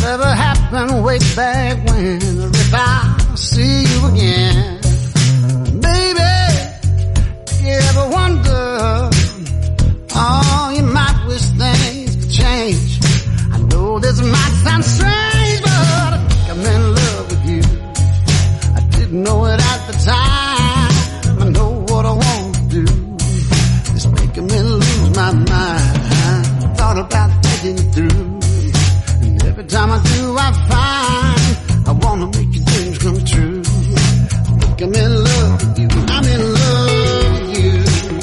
whatever happened way back when, or if I'll see you again. Baby, you ever wonder, oh, you might wish things could change. I know this might sound strange, but I think I'm in love with you. I didn't know it at the time. I know what I want to do. It's making me lose my mind. I thought about taking you through. And every time I do, I find I want to make your dreams come true. I think I'm in love with you. I'm in love with you.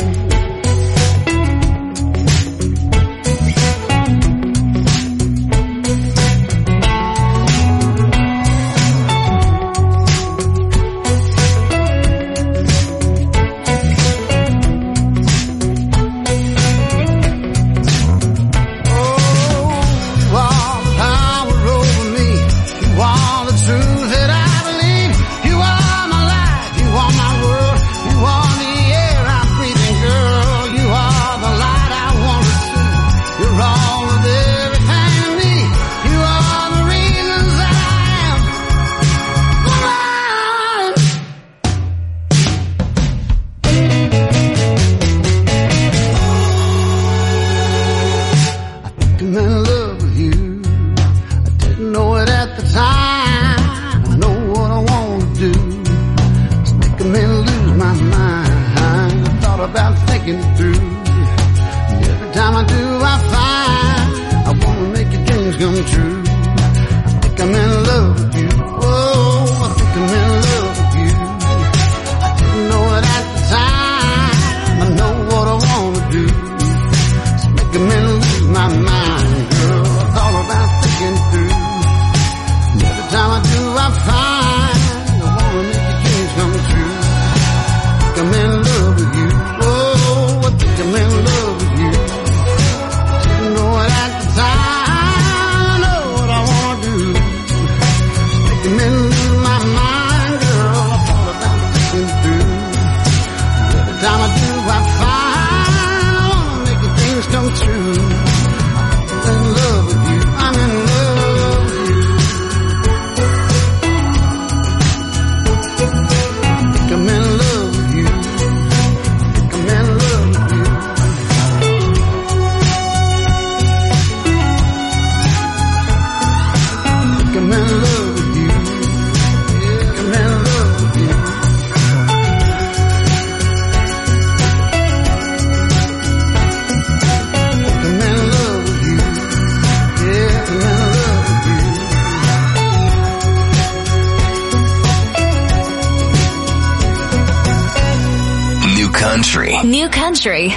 New Country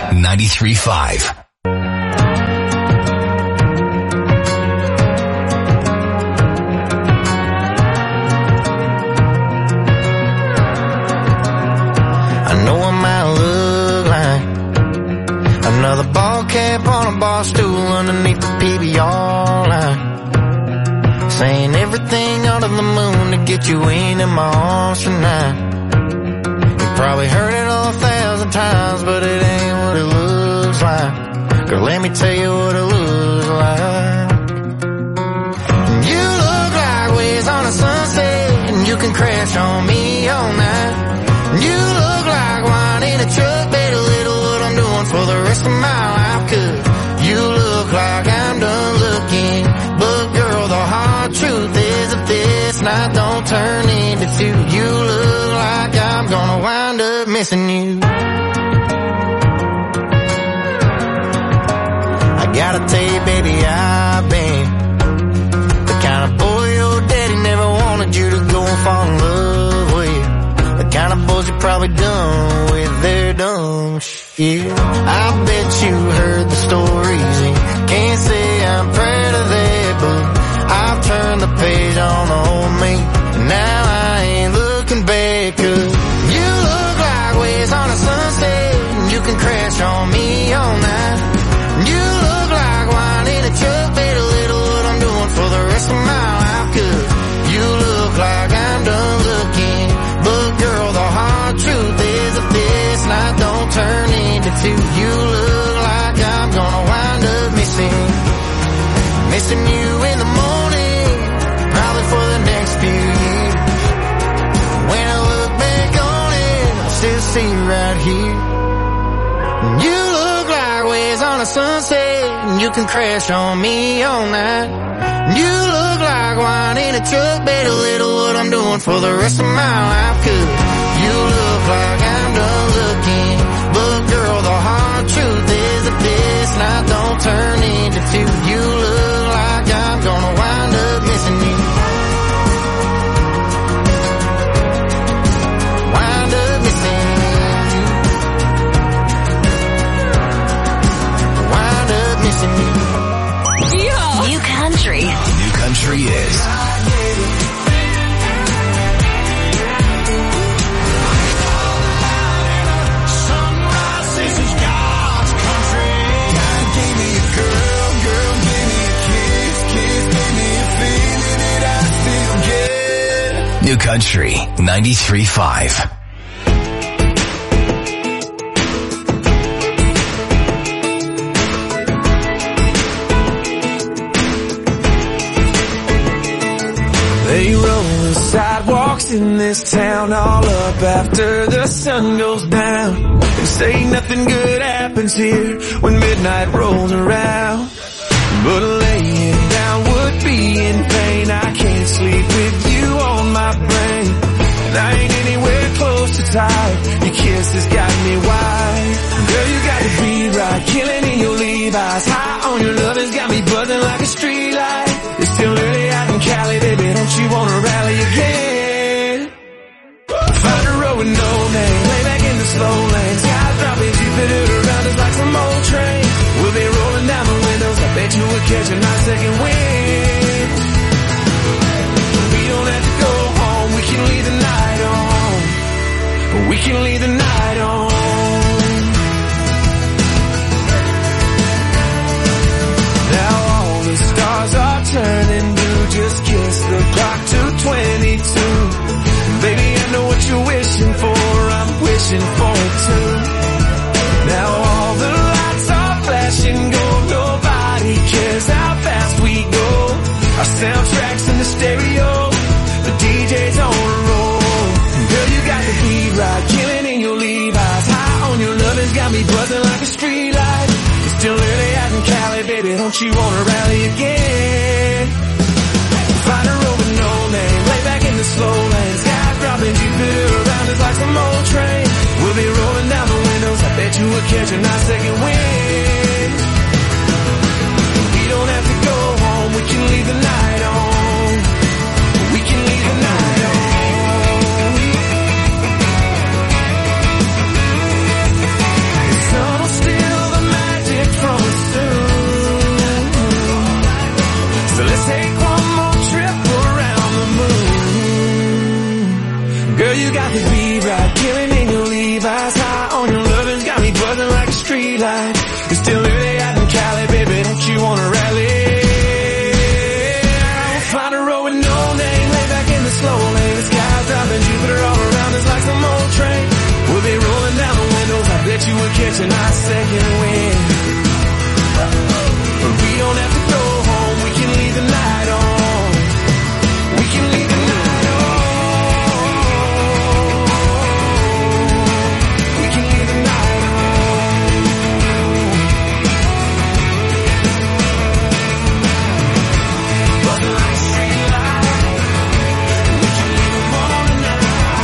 93.5. I know I might look like another ball cap on a bar stool underneath the PBR line, saying everything under the moon to get you in my arms tonight. Probably heard it 1,000 times, but it ain't what it looks like. Girl, let me tell you what it looks like. You look like waves on a sunset, and you can crash on me all night. You look like wine in a truck, better little what I'm doing for the rest of my life. 'Cause you look like I'm done looking, but girl, the hard truth is if this night don't turn into two, you look like I'm gonna wind up missing you. I gotta tell you, baby, I've been the kind of boy your daddy never wanted you to go and fall in love with. The kind of boys you probably done with their dumb shit. I bet you heard the stories and can't say I'm proud of that, but I've turned the page on the old me, and now I ain't looking back. 'Cause you look like waves on a sunset, and you can crash on me all night. You look like wine in a truck, better little what I'm doing for the rest of my life. 'Cause you look like I'm done looking, but girl, the hard truth is if this night don't turn into two, you look like I'm gonna wind up missing you in the morning right here. You look like waves on a sunset, and you can crash on me all night. You look like wine in a truck, bet a little what I'm doing for the rest of my life. 'Cause you look like I'm done looking, but girl, the hard truth is that this night don't turn into two. You look like I'm gonna wind up missing you. Wind up missing you. Wind up missing you. Yeah. New country. New country is New Country 93.5. They roll the sidewalks in this town all up after the sun goes down. They say nothing good happens here when midnight rolls around. But laying down would be in vain. I can't sleep with you on my brain, and I ain't anywhere close to tired. Your kiss has got me wired. Girl, you got to be right, killing in your Levi's. High on your love has got me buzzing like a street light. It's still early out in Cali, baby, don't you wanna rally again? Find a road with no name, lay back in the slow lane. Skies dropping, Jupiter around us like some old train. We'll be rolling down the windows, I bet you would catch a nice second wind. We don't have to go home, we can leave the night on. We can leave the night on. Now all the stars are turning blue, just kiss the clock to 22. Baby, I know what you're wishing for, I'm wishing for it too. Now all the lights are flashing gold, nobody cares how fast we go. Our soundtracks in the stereo, the DJ's on a roll. Girl, you got the beat right, killing in your Levi's. High on your love has got me buzzing like a street light. It's still early out in Cali, baby, don't you wanna rally again? Find a road with no name, lay back in the slow lane. Sky dropping, Jupiter around us like some old train. We'll be rolling down the windows, I bet you would catch a nice second wind. We don't have to go home, we can leave the night on. We can leave the night on. The sun will steal the magic from us soon. So let's take one more trip around the moon. Girl, you got the beat right, killing in your Levi's. High on your love has got me buzzing like a street light. It's still early out in Cali, baby, don't you wanna rally? Find a road with no name, lay back in the slow lane. The sky's dropping, Jupiter all around us like some old train. We'll be rolling down the windows, I bet you would catch a nice second wind. But we don't have to go home, we can leave the night on. We can leave the night on. We can leave the night on. Buzzing like a street light. We can leave the morning night.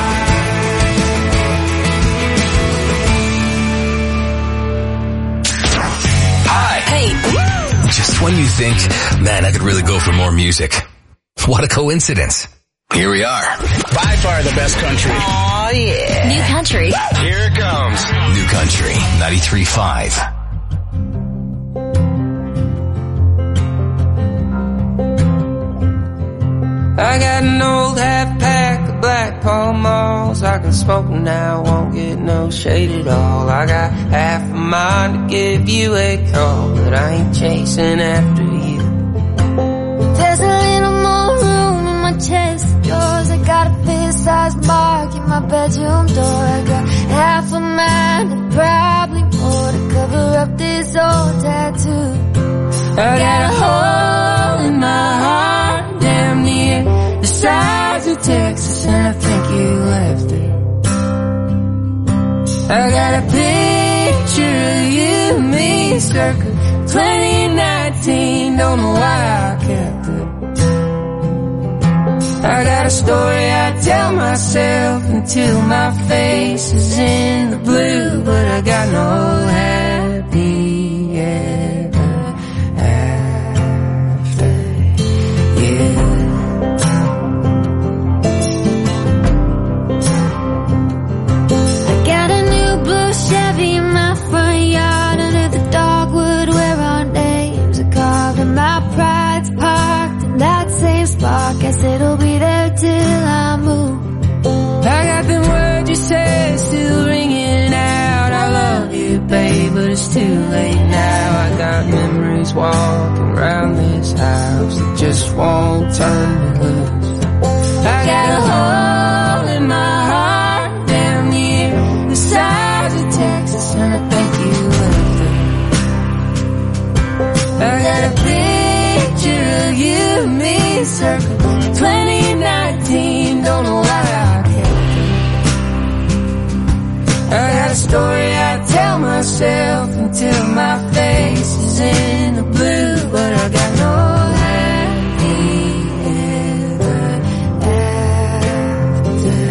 Hi. Hey. Just when you think, man, I could really go for more music. What a coincidence. Here we are. By far the best country. Oh yeah. New country. Here it comes. New Country 93.5. I got an old half pack of Black Pall Malls. I can smoke them now, won't get no shade at all. I got half a mind to give you a call, but I ain't chasing after you. There's a little more room in my chest of drawers. I got a fist-sized mark in my bedroom door. I got half a mind and probably more to cover up this old tattoo. I got a hole in my heart, damn near the size of Texas, and I think you left it. I got a picture of you and me circa 2019, don't know why I kept it. I got a story I tell myself until my face is in the blue, but I got no happy ever after you. I got a new blue Chevy in my front yard under the dogwood where our names are carved, and my pride's parked in that same spot. Guess it'll be there till I move. I got the words you said still ringing out. I love you, babe, but it's too late now. I got memories walking around this house that just won't turn me loose. I got a hole in my heart down near the size of Texas, and I think you left it. I got a picture of you and me circa 2019, don't know why I kept it. I got a story I tell myself until my face is in the blue, but I got no happy ever after you.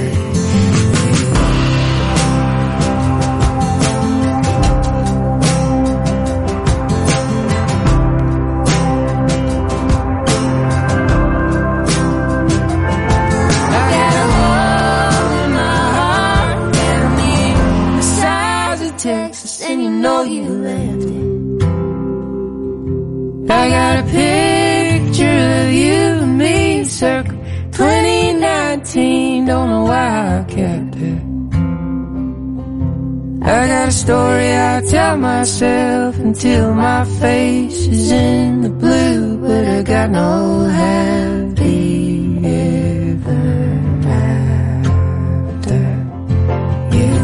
I got a hole in my heart down near the size of Texas, and you know you left it. I got a picture of you and me circa 2019, don't know why I kept it. I got a story I tell myself until my face is in the blue, but I got no happy ever after you.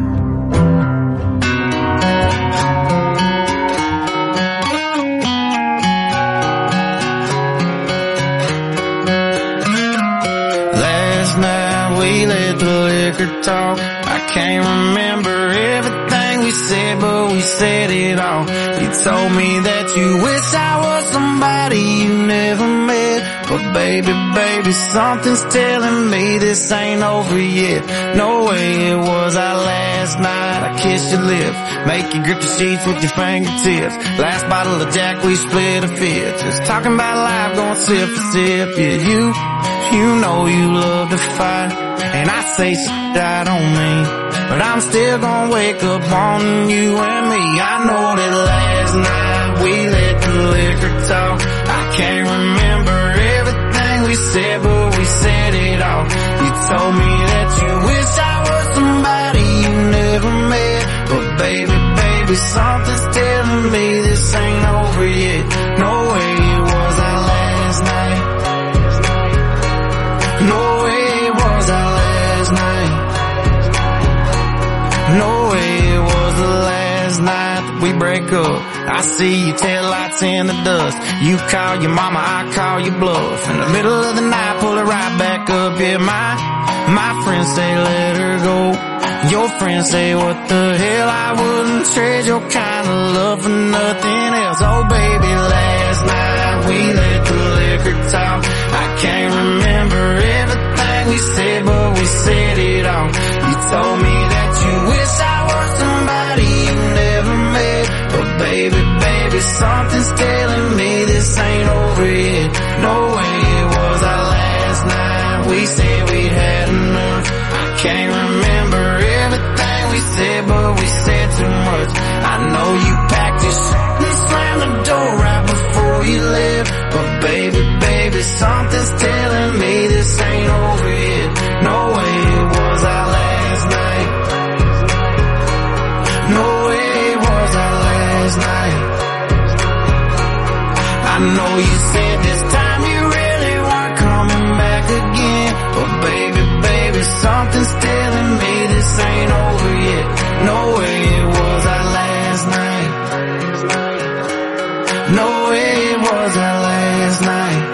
Last night we let the liquor talk. I can't remember everything we said, but we said it all. You told me that you wish I was somebody you never met, but baby, something's telling me this ain't over yet. No way it was our last night. I kissed your lips, make you grip the sheets with your fingertips. Last bottle of Jack, we split a fifth. Just talking about life, going sip for sip. Yeah, you know you love to fight, and I say shit I don't mean, but I'm still gonna wake up wanting you and me. I know that last night we let the liquor talk. I can't remember everything we said, but we said it all. You told me that you wish I was somebody you never met, but baby, something's telling me this ain't over yet. No way it was our last night. No way it was our last night. No way it was the last night that we break up. I see your taillights in the dust. You call your mama, I call your bluff. In the middle of the night, pull it right back up. Yeah, my friends say let her go. Your friends say what the hell, I wouldn't trade your kind of love for nothing else. Oh baby, last night we let the liquor talk. I can't remember everything we said, but we said it all. You told me that you wish I was somebody you never met, but baby, something's telling me this ain't over yet. No way it was our last night. We said we'd had enough. I can't remember everything we said, but we said too much. I know you packed your shit and slammed the door right before you left, but baby, something's telling me this ain't over yet. No way it was our last night. No way it was our last night. I know you said this time you really weren't coming back again, but baby, something's telling me this ain't over yet. No way it was our last night. No way it was our last night.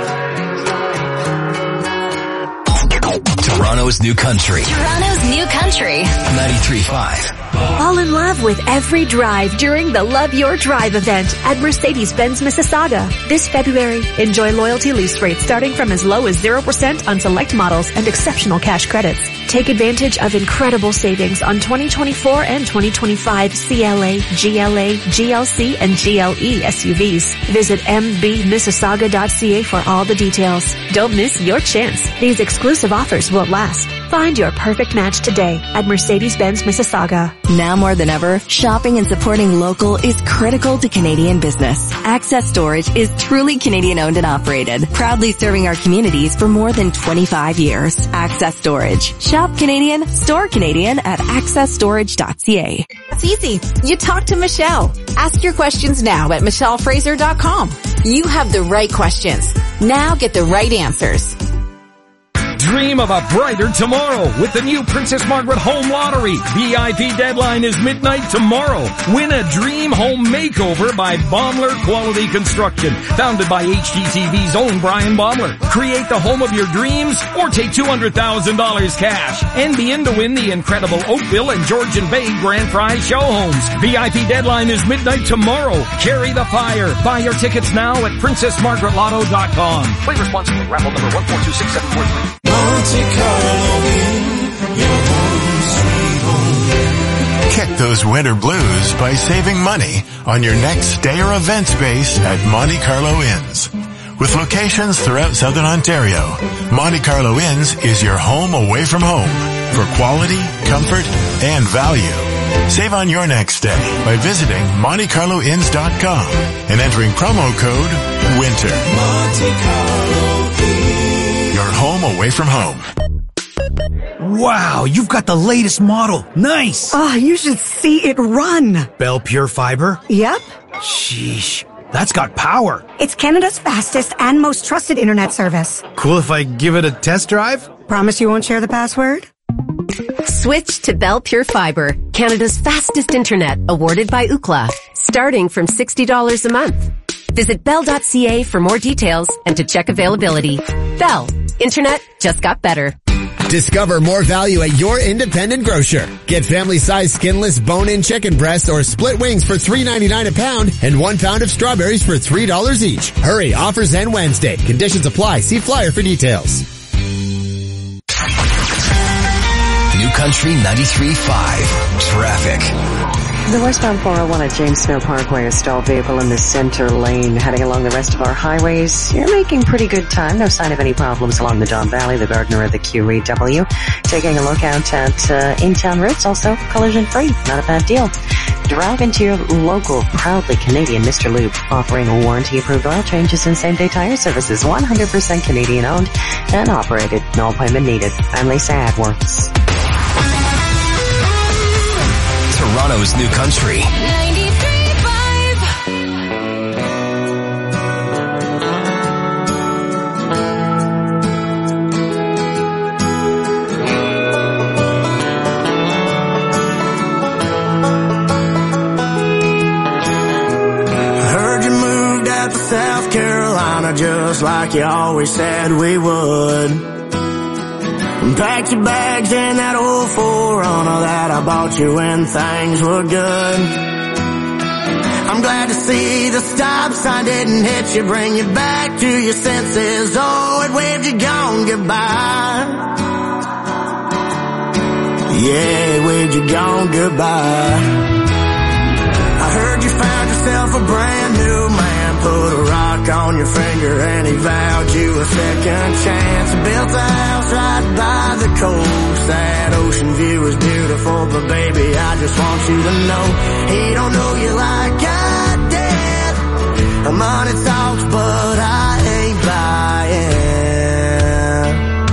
Toronto's new country. Toronto's new country. 93.5. Fall in love with every drive during the Love Your Drive event at Mercedes-Benz Mississauga. This February, enjoy loyalty lease rates starting from as low as 0% on select models and exceptional cash credits. Take advantage of incredible savings on 2024 and 2025 CLA, GLA, GLC, and GLE SUVs. Visit mbmississauga.ca for all the details. Don't miss your chance. These exclusive offers won't last. Find your perfect match today at Mercedes-Benz Mississauga. Now more than ever, shopping and supporting local is critical to Canadian business. Access Storage is truly Canadian owned and operated, proudly serving our communities for more than 25 years. Access Storage. Shop Canadian, store Canadian at accessstorage.ca. It's easy. You talk to Michelle. Ask your questions now at michellefraser.com. You have the right questions. Now get the right answers. Dream of a brighter tomorrow with the new Princess Margaret Home Lottery. VIP deadline is midnight tomorrow. Win a dream home makeover by Baumler Quality Construction. Founded by HGTV's own Brian Baumler. Create the home of your dreams or take $200,000 cash. And be in to win the incredible Oakville and Georgian Bay Grand Prize show homes. VIP deadline is midnight tomorrow. Carry the fire. Buy your tickets now at PrincessMargaretLotto.com. Play responsibly. Raffle number 1426743. Monte Carlo Inn, your home sweet home. Kick those winter blues by saving money on your next stay or event space at Monte Carlo Inns. With locations throughout Southern Ontario, Monte Carlo Inns is your home away from home for quality, comfort, and value. Save on your next stay by visiting MonteCarloInns.com and entering promo code WINTER. Monte Carlo Inn. Your home away from home. Wow, you've got the latest model. Nice. Oh, you should see it run. Bell Pure Fiber? Yep. Sheesh, that's got power. It's Canada's fastest and most trusted internet service. Cool if I give it a test drive? Promise you won't share the password? Switch to Bell Pure Fiber, Canada's fastest internet, awarded by Ookla, starting from $60 a month. Visit bell.ca for more details and to check availability. Bell. Internet just got better. Discover more value at your independent grocer. Get family-sized skinless bone-in chicken breasts or split wings for $3.99 a pound and 1 pound of strawberries for $3 each. Hurry, offers end Wednesday. Conditions apply. See flyer for details. New Country 93.5 Traffic. The westbound 401 at James Snow Parkway, a stalled vehicle in the center lane. Heading along the rest of our highways, you're making pretty good time. No sign of any problems along the Don Valley, the Gardner, or the QEW. Taking a look out at in-town routes, also collision-free. Not a bad deal. Drive into your local, proudly Canadian Mr. Lube, offering warranty-approved oil changes and same-day tire services. 100% Canadian-owned and operated. No appointment needed. I'm Lisa Adworths. Toronto's New Country. 93.5. Heard you moved out to South Carolina just like you always said we would. Packed your bags in that old 4Runner that I bought you when things were good. I'm glad to see the stop sign didn't hit you, bring you back to your senses. Oh, it waved you gone goodbye. Yeah, it waved you gone goodbye. I heard you found yourself a brand new man. Put a rock on your finger and he vowed you a second chance. Built a house right by the coast. That ocean view is beautiful, but baby, I just want you to know he don't know you like I did. Money talks, but I ain't buying.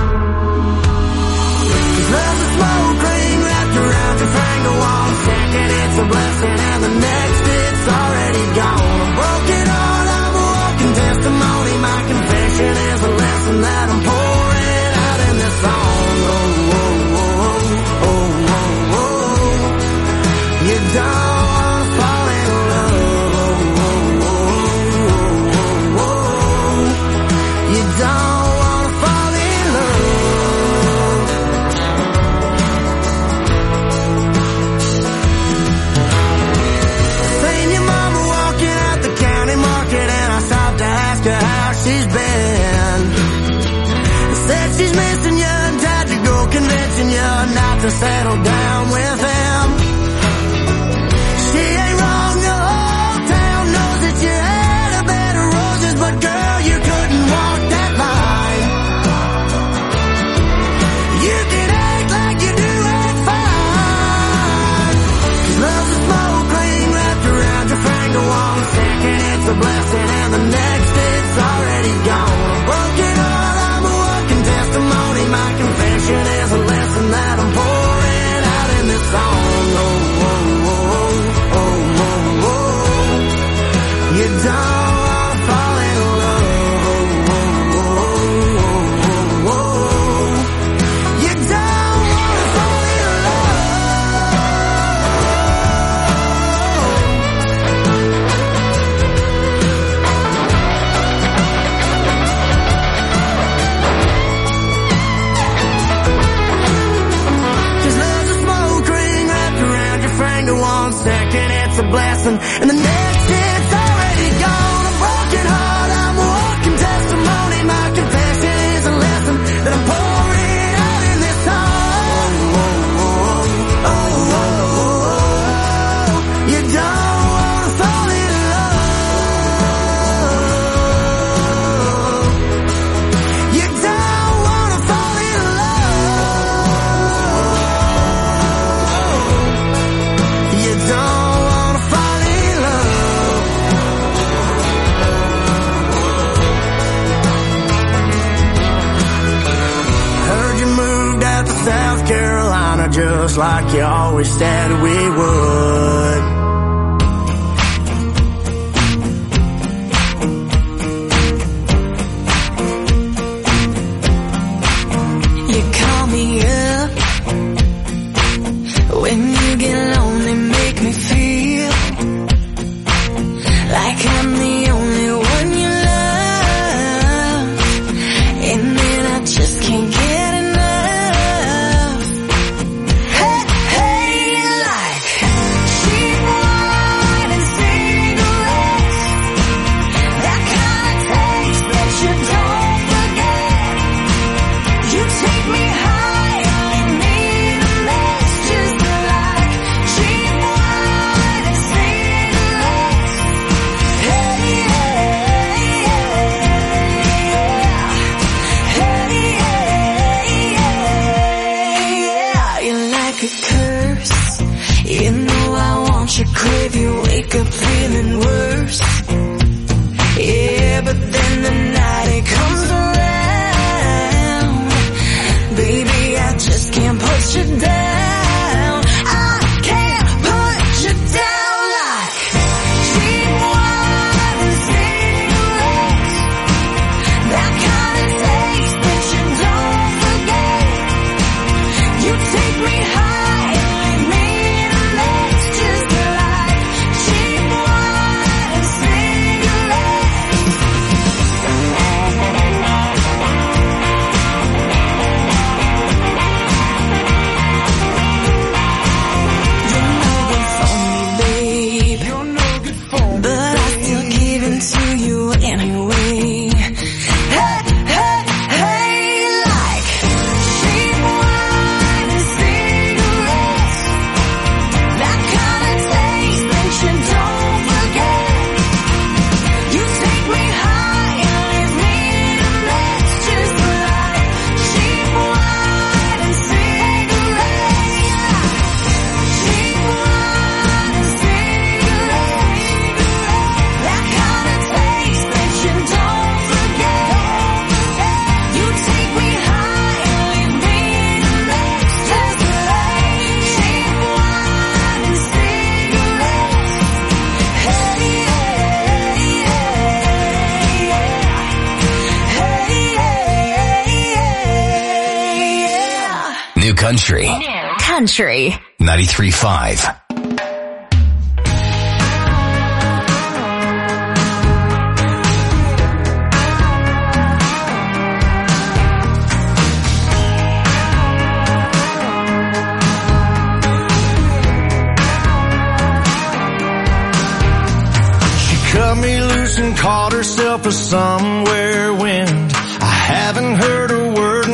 'Cause love's a smoke ring wrapped around your finger. One second it's a blessing and the next it's already gone. I broke it all. Testimony, my confession is a lesson that I'm pouring out in this song. Oh, oh, oh, oh, oh, oh. You don't wanna fall in love. Oh, oh, oh, oh, oh. You don't wanna fall in love. Said she's missing you and tried to go convincing you not to settle down with him. She ain't wrong, the whole town knows that you had a bed of roses, but girl, you couldn't walk that line. You can act like you do it fine. 'Cause love's a smoke ring wrapped around your finger. One second it's a blessing and the next it's already gone. A broken heart, I'm a walking testimony. My confession is a lesson that I'm pouring out in this song. Oh, oh, oh, oh, oh, oh. You don't wanna fall in love. Oh, oh, oh, oh, oh. You don't wanna fall in love. Just love's a smoke ring wrapped around your finger. One second it's a blessing and the next it's already gone. A broken heart, I'm a walking testimony. My confession is a lesson that I'm pouring out in this song. Oh, oh, oh, oh, oh, oh. You don't wanna fall in love. You don't wanna fall in love. You don't wanna fall in love. Heard you moved out to South Carolina just like you always said we would. You call me up when you get lonely, make me feel like I'm the only one you love, and then I just can't get enough. Hey, hey, you like cheap wine and cigarettes, that kind of taste that you don't forget. You take me high and leave me in a mess, just like cheap wine and cigarettes. Hey, yeah, hey, yeah. You're like a curse. You know I want you, crave you, wake up feeling worse. Yeah, but then the night it comes around, baby, I just can't put you down. I can't put you down like cheap wine and cigarettes, that kind of taste that you don't forget. You take me high and leave me in a mess, just like cheap wine and cigarettes. You're no good for me, babe. You're no good for me, but I still give in to you anyway. Hey, hey, hey, like cheap wine and cigarettes, that kind of taste that you don't forget. You take me high and leave me in a mess, just like cheap wine and cigarettes. Cheap wine and cigarettes, that kind of taste that you don't forget. You take me high and leave me in a mess, just like cheap wine and cigarettes. Hey, yeah. New Country. Country. 93.5. She cut me loose and caught herself a somewhere wind. I haven't heard a word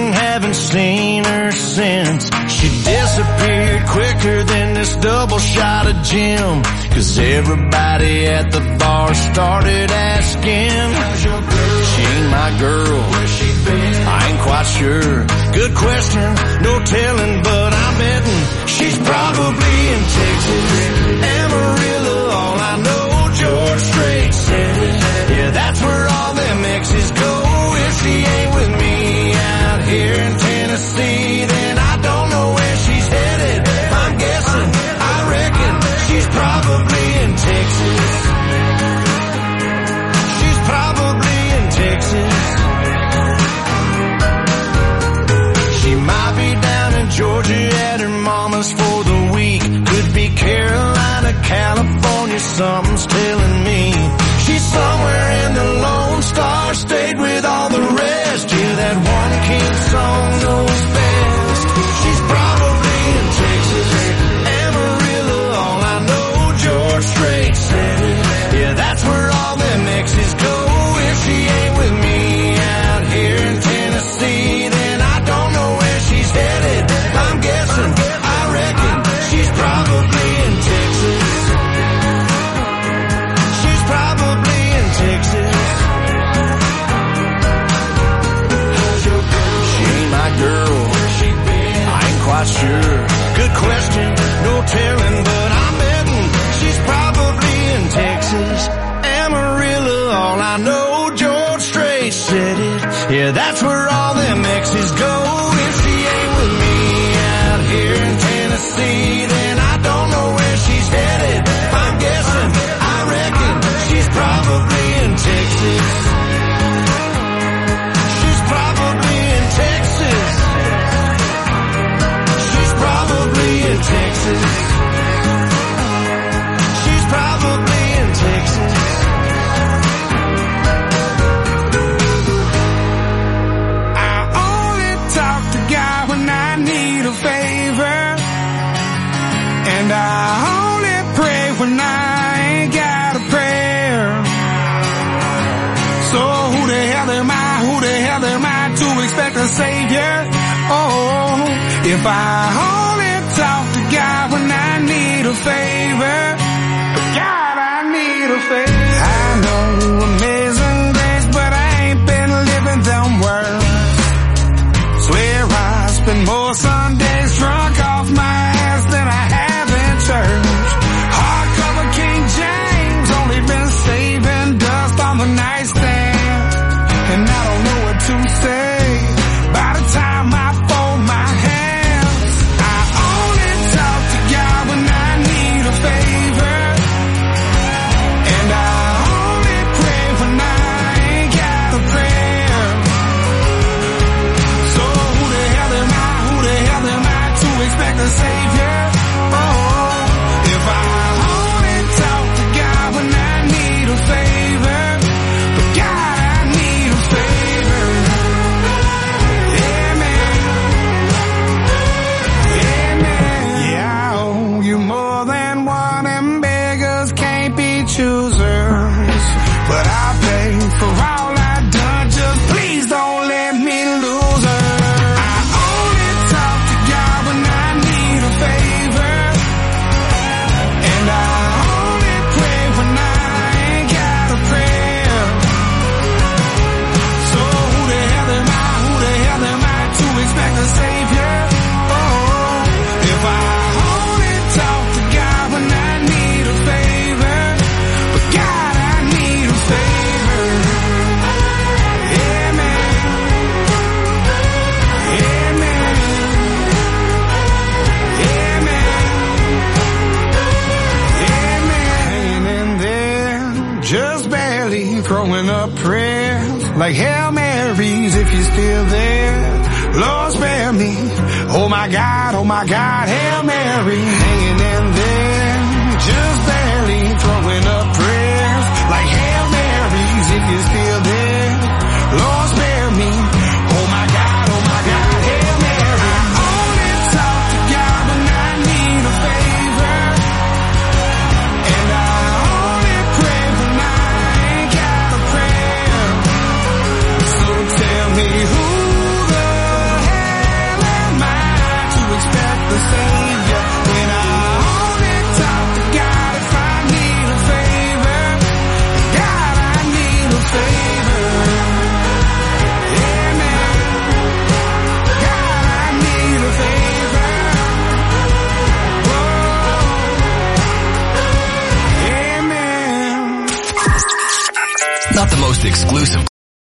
shot of gin, 'cause everybody at the bar started asking, how's your girl? She ain't my girl. Where's she been? I ain't quite sure. Good question, no telling, but I'm betting she's probably in Texas. Amarillo, all I know, George Strait said it. Yeah, that's where all them exes go. If she ain't with me out here in Tennessee, then I don't know where she's headed. I'm guessing, I reckon she's probably in Texas. She's probably in Texas. She might be down in Georgia at her mama's for the week. Could be Carolina, California, something's telling me. She's somewhere in the Lone Star State with all the rest. Yeah, that one kid song knows best. She's probably in Texas. Amarillo, all I know, George Strait said it. Yeah, that's where all them exes go. If she ain't with me out here in Tennessee, then I don't know where she's headed. I'm guessing, I reckon she's probably in Texas. She's probably in Texas. She ain't my girl. I ain't quite sure. Good question, no telling, but I'm betting she's probably in Texas. Amarillo, all I know, George Strait said it. Yeah, that's where all them exes go. If she ain't with me out here in Tennessee, then I don't know where she's headed. I'm guessing, I reckon she's probably in Texas. She's probably in Texas. She's probably in Texas. She's probably in Texas. I only talk to God when I need a favor, and I only pray when I ain't got a prayer. So who the hell am I? Who the hell am I to expect a savior? Oh, if I only talk to God when I need a favor, God, I need a favor. I know amazing grace, but I ain't been living them words. Swear I spend more Sundays drunk off my ass than I have in church. Hardcover King James, only been saving dust on the nightstand, and I don't know what to say by the time I fold my hands. I only talk to God when I need a favor, and I only pray when I ain't got a prayer. So who the hell am I? Who the hell am I to expect a savior? Oh, if I only talk to God when I need a favor, but God, I need a favor. Amen. Amen. Yeah, I owe you more than one, and beggars can't be choosers. But I pay for all I've done, just please don't let me lose her. I only talk to God when I need a favor, and I only pray when I ain't got a prayer. So who the hell am I? Who the hell am I to expect a savior? Oh, if I only talk to God when I need a favor, but God, I need a favor. Amen. Amen. Amen. Amen. Hanging in there, just barely throwing up prayers like Hail Marys if you're still there. Lord, spare me. Oh my God, Hail Mary. Hanging in there, just barely throwing up prayers like Hail Marys if you're still there. Lord, spare me. Oh my God, Hail Mary. I only talk to God when I need a favor, and I only pray when I ain't got a prayer. So tell me who the hell am I to expect the Savior when I only exclusive.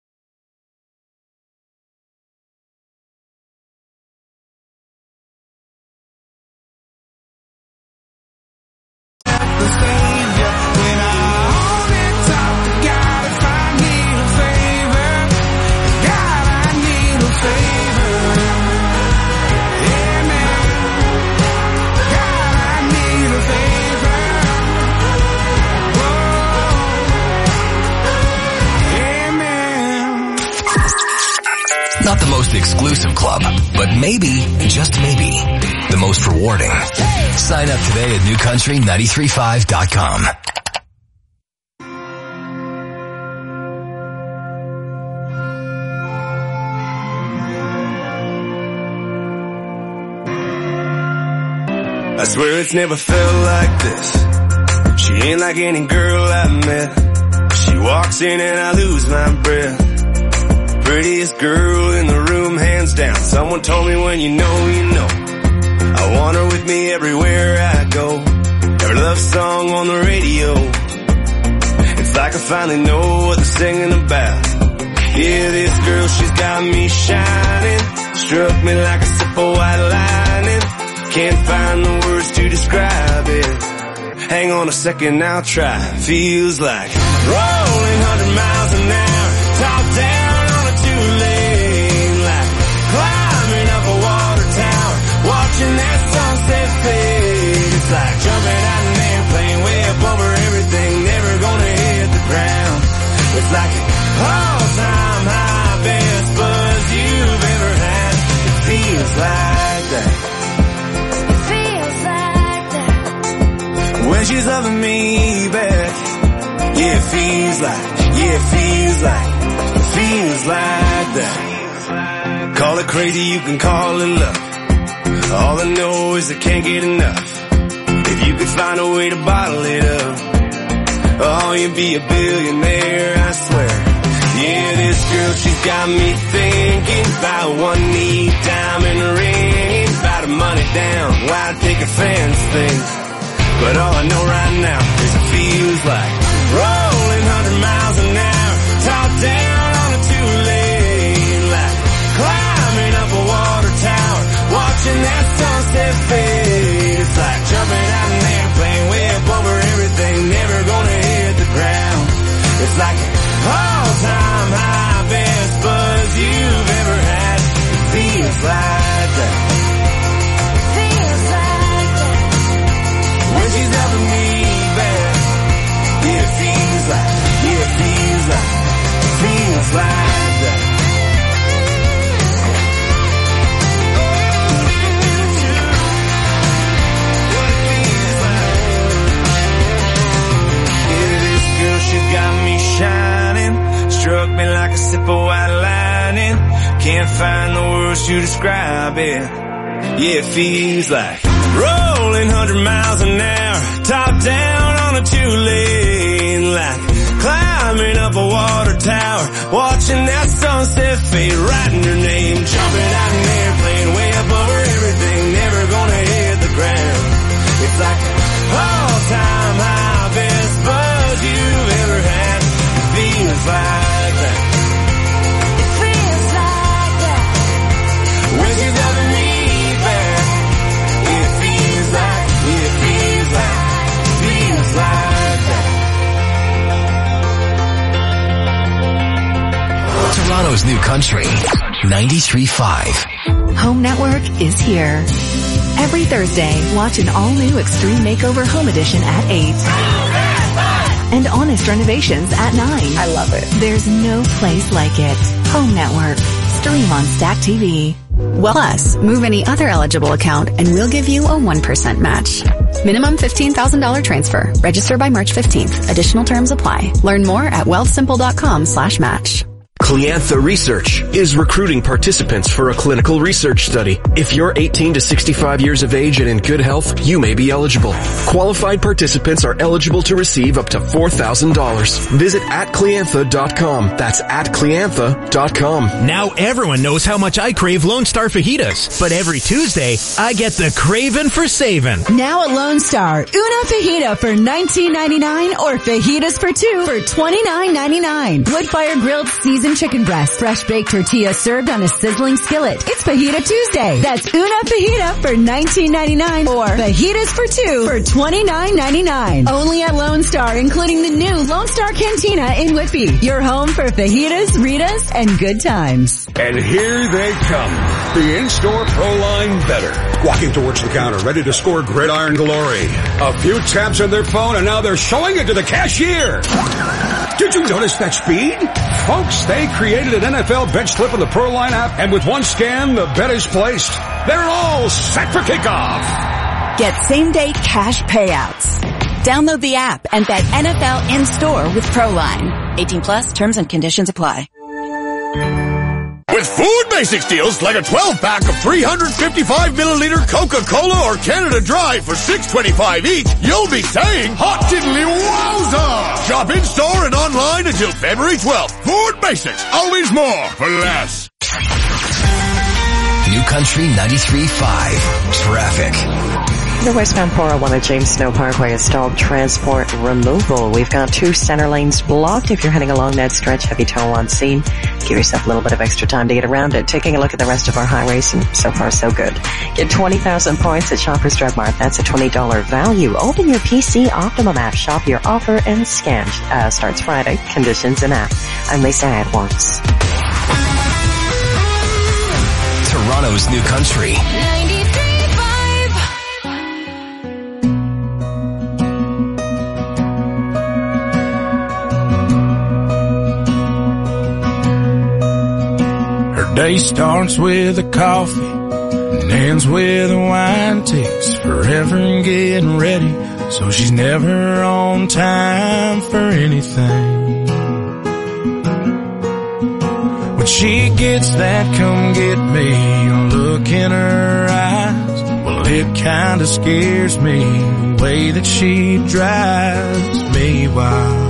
Not the most exclusive club, but maybe, just maybe, the most rewarding. Sign up today at newcountry935.com. I swear it's never felt like this. She ain't like any girl I've met. She walks in and I lose my breath. Prettiest girl in the room, hands down. Someone told me when you know, you know. I want her with me everywhere I go. Every love song on the radio. It's like I finally know what they're singing about. Yeah, this girl, she's got me shining. Struck me like a sip of white lightning. Can't find the words to describe it. Hang on a second, I'll try. Feels like rolling 100 miles an hour, top down. Lane, like climbing up a water tower, watching that sunset fade. It's like jumping out an airplane, way up over everything, never gonna hit the ground. It's like an all-time high, best buzz you've ever had. It feels like that. It feels like that. When she's loving me back. Yeah, it feels like, yeah, it feels like, it feels like that. Call it crazy, you can call it love. All I know is I can't get enough. If you could find a way to bottle it up, oh, you'd be a billionaire, I swear. Yeah, this girl, she's got me thinking about one knee, diamond ring, about her money down, why take a fan's things. But all I know right now is it feels like rolling 100 miles an hour, top down on a two-lane, like climbing up a water tower, watching that sunset fade. It's like jumping out an airplane, way up over everything, never gonna hit the ground. It's like an all-time high, best buzz you've ever had. It feels like that. It feels like that. When she's helping me back. Yeah, it feels like, yeah, it feels like, it feels like that. Yeah, this girl, she's got me shining. Struck me like a sip of white lightning. Can't find the words to describe it. Yeah, it feels like rolling 100 miles an hour, top down on a two-lane, like climbing up a water tower, watching that sunset fade, writing your name, jumping out an airplane, way up over everything, never gonna hit the ground. It's like an all-time high, best buzz you've ever had. It feels like that. It feels like that. When she's loving me back. It feels like, it feels like, it feels like that. Toronto's new country, 93.5. Home Network is here. Every Thursday, watch an all-new Extreme Makeover Home Edition at 8. And Honest Renovations at 9. I love it. There's no place like it. Home Network. Stream on Stack TV. Plus, move any other eligible account and we'll give you a 1% match. Minimum $15,000 transfer. Register by March 15th. Additional terms apply. Learn more at wealthsimple.com/match. Cliantha Research is recruiting participants for a clinical research study. If you're 18 to 65 years of age and in good health, you may be eligible. Qualified participants are eligible to receive up to $4,000. Visit @cliantha.com. That's @cliantha.com. Now everyone knows how much I crave Lone Star fajitas, but every Tuesday, I get the craving for saving. Now at Lone Star, una fajita for $19.99 or fajitas for two for $29.99. Wood-fire grilled seasoned chicken breast, fresh baked tortilla served on a sizzling skillet. It's Fajita Tuesday. That's una fajita for $19.99 or fajitas for two for $29.99. Only at Lone Star, including the new Lone Star Cantina in Whitby. Your home for fajitas, Ritas, and good times. And here they come. The in-store Pro-Line Better. Walking towards the counter, ready to score gridiron glory. A few taps on their phone and now they're showing it to the cashier. Did you notice that speed? Folks, they created an NFL bet slip in the Pro-Line app, and with one scan, the bet is placed. They're all set for kickoff. Get same-day cash payouts. Download the app and bet NFL in-store with Pro-Line. 18 plus, terms and conditions apply. With Food Basics deals like a 12-pack of 355-milliliter Coca-Cola or Canada Dry for $6.25 each, you'll be saying, hot diddly wowza! Shop in-store and online until February 12th. Food Basics, always more for less. New Country 93.5 Traffic. The westbound 401 at James Snow Parkway has stalled transport removal. We've got 2 center lanes blocked. If you're heading along that stretch, heavy tow on scene. Give yourself a little bit of extra time to get around it. Taking a look at the rest of our highways, and so far so good. Get 20,000 points at Shoppers Drug Mart. That's a $20 value. Open your PC Optimum app. Shop your offer and scan. Starts Friday. Conditions in app. I'm Lisa Edwards. Toronto's New Country. Day starts with a coffee and ends with a wine. Takes forever in getting ready, so she's never on time for anything. When she gets that come get me look in her eyes, well, it kinda scares me the way that she drives me wild.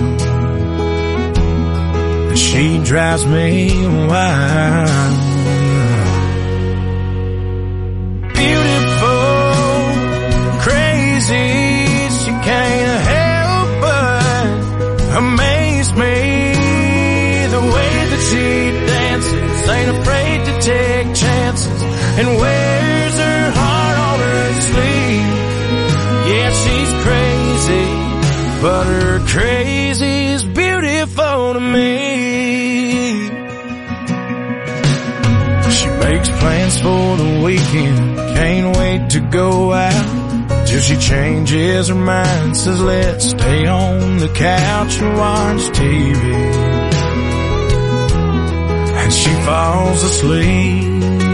She drives me wild. Beautiful, crazy, she can't help but amaze me. The way that she dances, ain't afraid to take chances, and wears her heart on her sleeve. Yeah, she's crazy, but her crazy's beautiful to me. She makes plans for the weekend, can't wait to go out, till she changes her mind, says let's stay on the couch and watch TV. And she falls asleep.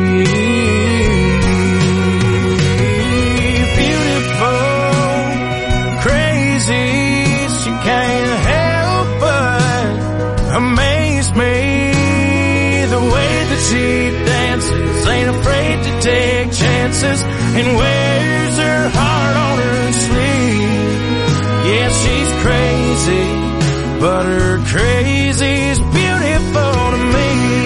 Beautiful, crazy, she can't help but amaze me. The way that she dances, ain't afraid to take chances, and wears her heart on her sleeve. Yeah, she's crazy, but her crazy's beautiful to me.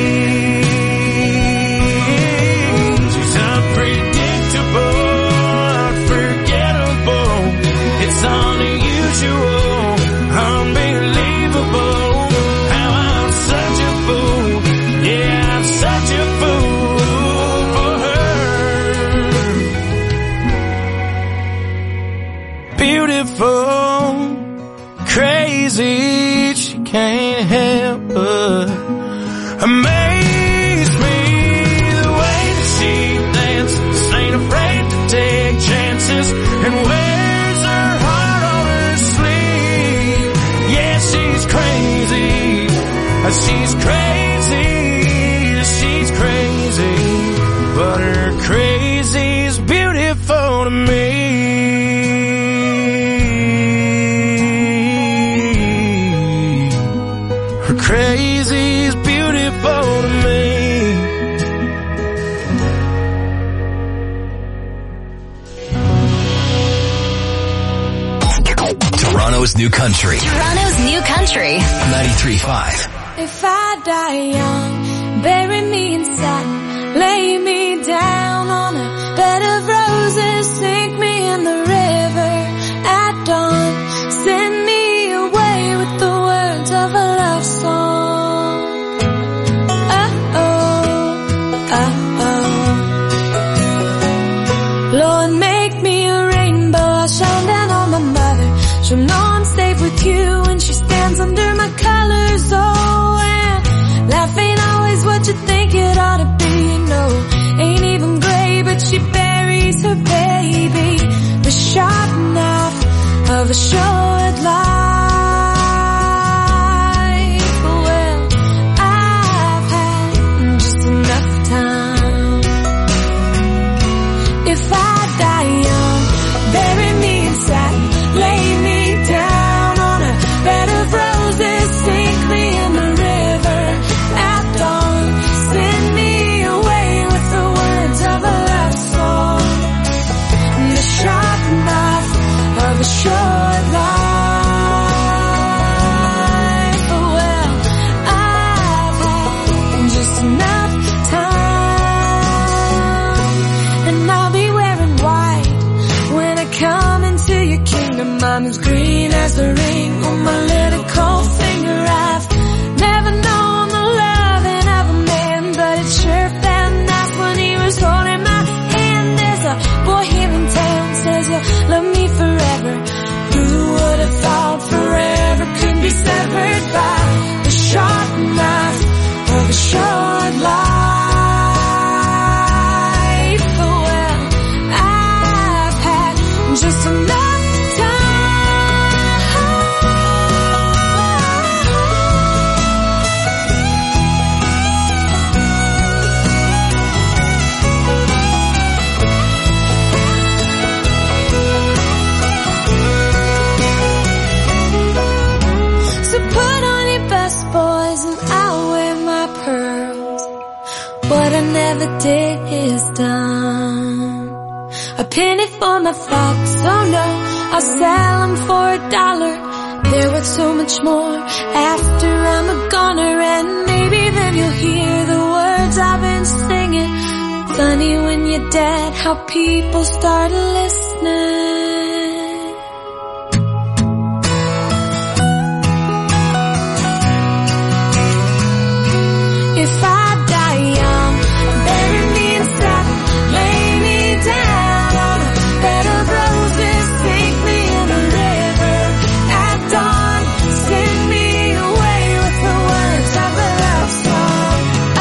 She's unpredictable, unforgettable. It's unusual, unbelievable. How I'm such a fool. Yeah, I'm such a fool for her. Beautiful, crazy, she can't help but amaze me. The way that she dances, ain't afraid to take chances, and wears her heart on her sleeve. Yeah, she's crazy, she's crazy, she's crazy, but her crazy's beautiful to me. Her crazy's beautiful Toronto's new country. Toronto's new country. 93.5. If I die young, bury me in satin, lay me down on a bed of roses, sink me in the river at dawn, send me away with the words of a love song. Lord, make me a rainbow, I'll shine down on my mother. She'll know I'm safe with you when she stands under my colors. Oh, and life ain't always what you think it ought to be. No, ain't even gray, but she buries her baby. The sharp knife of a short life. Well, I've had just enough time. If I die young, bury me in satin, lay me down on a bed of roses, sink me in the river at dawn, send me away with the words of a love song. The sharp knife of a short life. Well, I've had just enough time, and I'll be wearing white when I come into your kingdom. I'm as green as the ring on my little cold finger. I've never known the loving of a man, but it sure felt nice when he was holding my hand. There's a boy here in town says you'll love me forever. Who would have thought forever could be severed by the sharp knife of a short life? Well, I've had just enough So put on your best boys and I'll wear my pearls. What I never did is done. A penny for my fox, oh no, I'll sell them for $1. They're worth so much more after I'm a goner, and maybe then you'll hear the words I've been singing. Funny when you're dead how people start listening. If I die young, bury me in satin, lay me down on a bed of roses, sink me in the river at dawn, send me away with the words of a love song.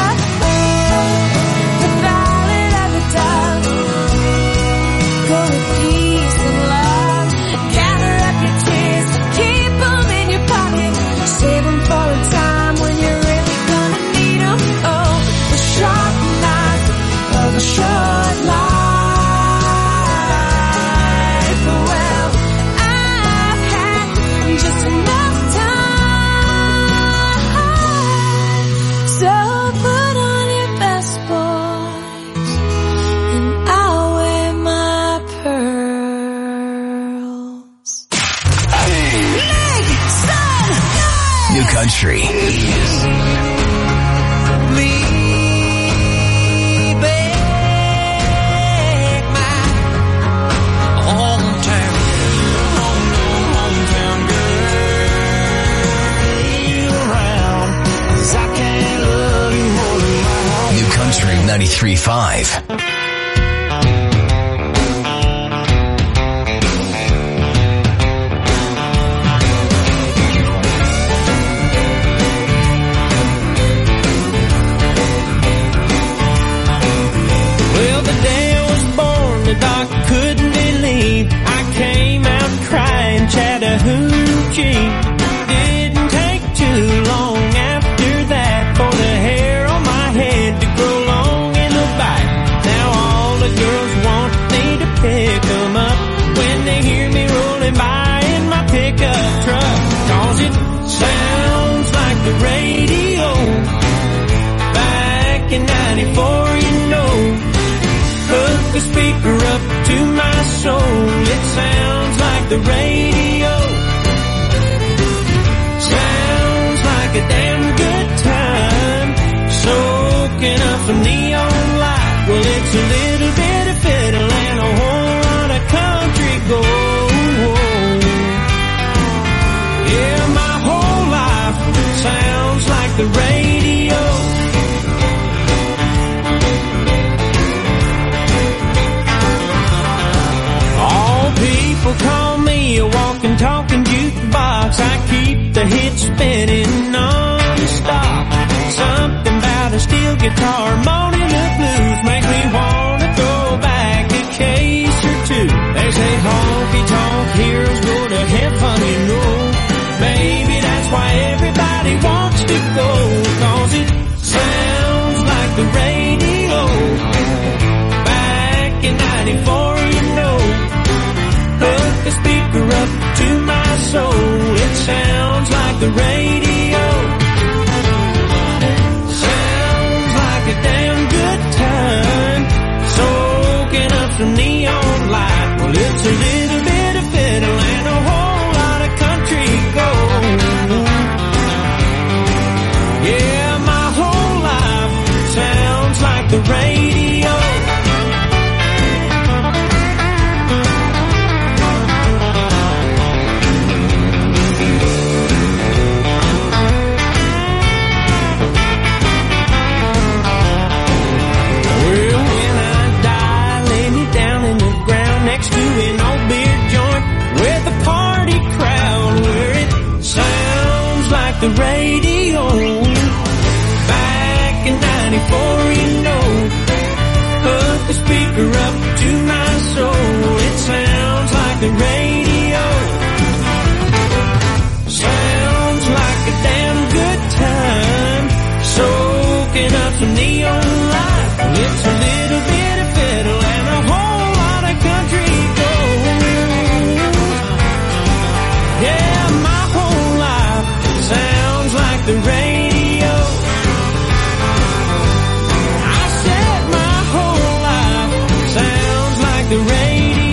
The ballad of the dove. Go with peace and love. Gather up your tears, keep them in your pocket, save them for a time when you're really gonna need them. Oh, the sharp knife of a short life. Well, I've had just enough time. So put on your best boys and I'll wear my pearls. Leg, sun, New country. New country 93.5. Well, the day I was born, the doc couldn't believe I came out crying Chattahoochee. Didn't take too long after that for the hair on my head to grow long in the back. Now all the girls want me to pick them up when they hear me rolling by in my pickup truck. 'Cause it sounds like the radio back in 94, you know. Hook the speaker up to my soul. It sounds like the radio They say honky-tonk heroes go to heaven, you know. Maybe that's why everybody wants to go, 'cause it sounds like the radio. Back in 94, you know. Hook the speaker up to my soul. It sounds like the radio. Sounds like a damn good time. Soaking up some neon light. Well, it's a little bit of fiddle and a whole lot of country gold. Yeah, my whole life sounds like the radio. Next to an old beer joint with a party crowd where it sounds like the radio. Back in 94, you know. Hook the speaker up to my soul. It sounds like the radio. Sounds like a damn good time. Soaking up some neon light. It's a little bit of fiddle and a whole lot of country gold. Yeah, my whole life sounds like the radio. I said my whole life sounds like the radio.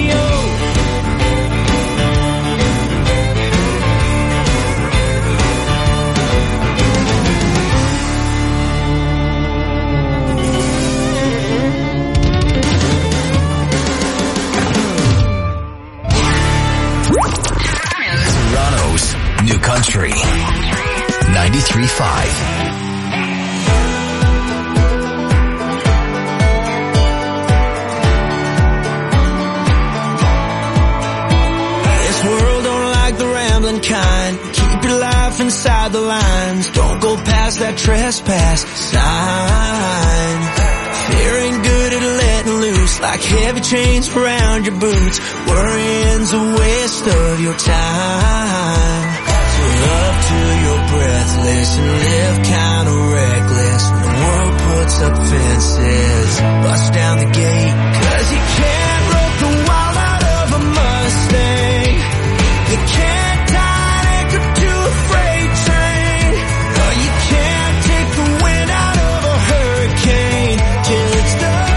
Toronto's New Country 93.5. This world don't like the rambling kind. Keep your life inside the lines. Don't go past that trespass sign. Fear ain't good at letting loose, like heavy chains around your boots. Worrying's a waste of your time. So love till you're breathless and live kinda reckless. When the world puts up fences, bust down the gate. 'Cause you can't rope the wild out of a Mustang. You can't tie an anchor to a freight train. Or you can't take the wind out of a hurricane till it's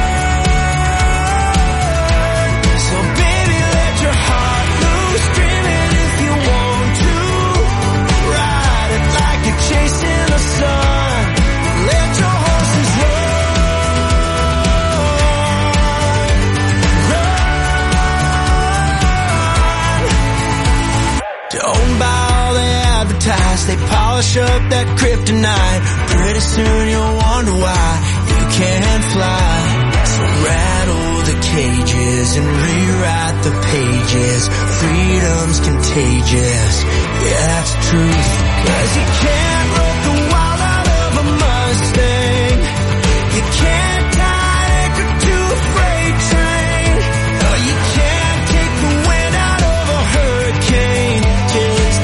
done. So baby, let your heart loose, dream it if you want to. Ride it like you're chasing the sun. Let your horses run. Don't buy all they advertise. They polish up that kryptonite. Pretty soon you'll wonder why you can't fly. So rattle the cages and rewrite the pages. Freedom's contagious, yeah, that's the truth. 'Cause you can't rope the wild out of a Mustang. You can't tie an anchor to a freight train. Or you can't take the wind out of a hurricane till it's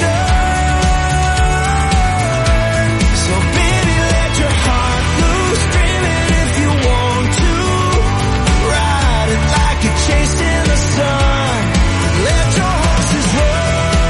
done. So baby, let your heart loose, dream it if you want to. Ride it like you're chasing the sun. Let your horses run.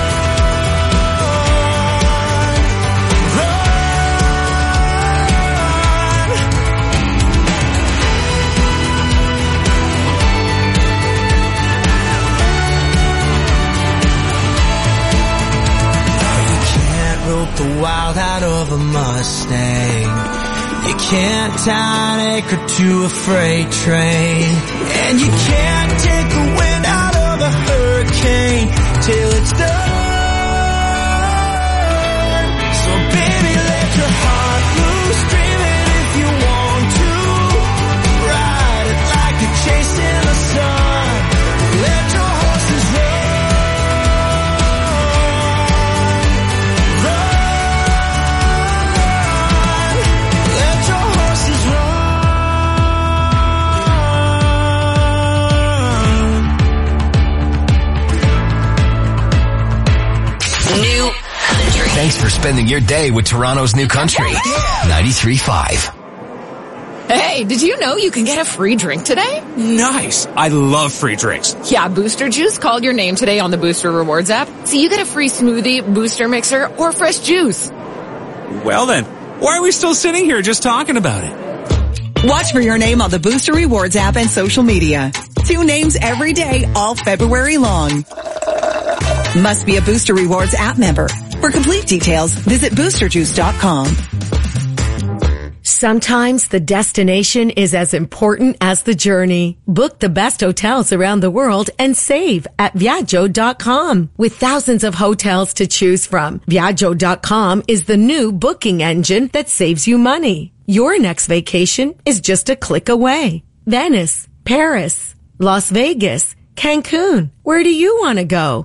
The wild out of a Mustang. You can't tie an anchor to a freight train. And you can't take the wind out of a hurricane till it's done. So baby, let your heart loose, dream it if you want to. Ride it like you're chasing the sun. Let your horses run. spending your day with Toronto's New Country. 93.5. Hey, did you know you can get a free drink today? Nice. I love free drinks. Yeah, Booster Juice called your name today on the Booster Rewards app, so you get a free smoothie, booster mixer, or fresh juice. Well then, why are we still sitting here just talking about it? Watch for your name on the Booster Rewards app and social media. 2 names every day, all February long. Must be a Booster Rewards app member. For complete details, visit boosterjuice.com. Sometimes the destination is as important as the journey. Book the best hotels around the world and save at Viaggio.com. With thousands of hotels to choose from, Viaggio.com is the new booking engine that saves you money. Your next vacation is just a click away. Venice, Paris, Las Vegas, Cancun. Where do you want to go?